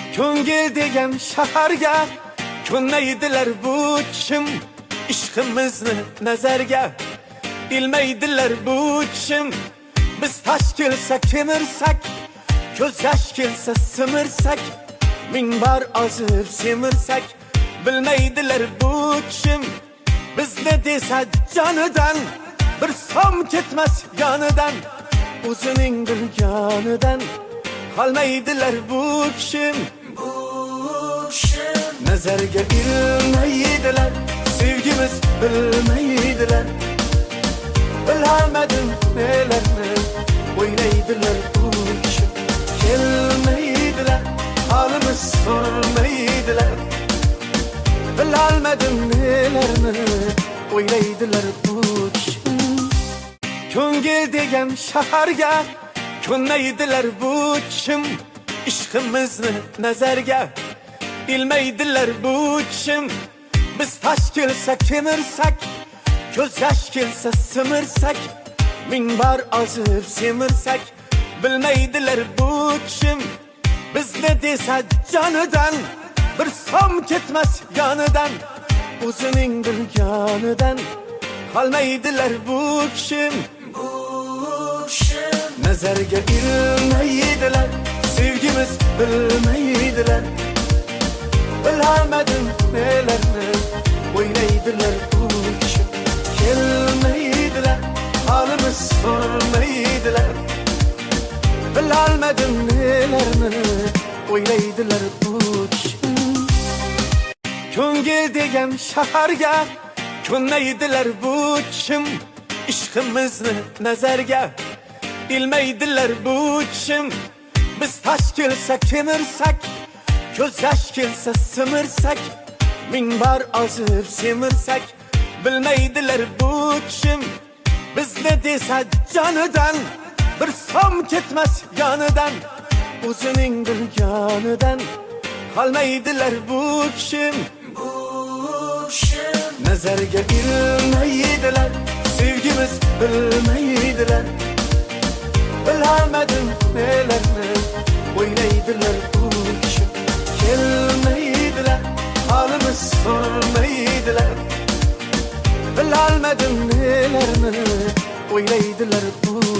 Ko'ngil degan shaharga ko'nmaydilar bu kim ishqimizni nazarga bilmaydilar bu kim biz tash kelsa kemirsak ko'z yosh kelsa simirsak ming bar ozib semirsak bilmaydilar bu kim bizni desa jonidan bir som ketmas yonidan o'zining bilganidan qolmaydilar bu kim nazarga ilmaydilar sevgimiz bilmaydilar bilamadim nelarni o'ylaydilar bu kim kelmaydilar halimiz sormaydilar bilamadim nelarni o'ylaydilar bu kim ko'ngil degan shaharga ko'nmaydilar bu kim ishqimizni nazarga bilmaydilar bu kim biz tash kelsa kemirsak ko'z yosh kelsa simirsak ming bar ozib semirsak bilmaydilar bu kim bizni desa jonidan bir som ketmas yonidan o'zining bilganidan qolmaydilar bu kim nazarga ilmaydilar sevgimiz bilmaydilar bilamadim nelarni o'ylaydilar bu kim kelmaydilar halimiz sormaydilar bilamadim nelarni o'ylaydilar bu kim ko'ngil degan shaharga ko'nmaydilar bu kim ishqimizni nazarga bilmaydilar bu kim biz tash kelsa kemirsak ko'z yosh kelsa simirsak ming bar ozib semirsak bilmaydilar bu kim bizni desa jonidan bir som ketmas yonidan o'zining bilganidan qolmaydilar bu kim nazarga ilmaydilar sevgimiz bilmaydilar bilamadim nelarni o'ylaydilar bu kim kelmaydilar halimiz sormaydilar bilamadim nelarni o'ylaydilar bu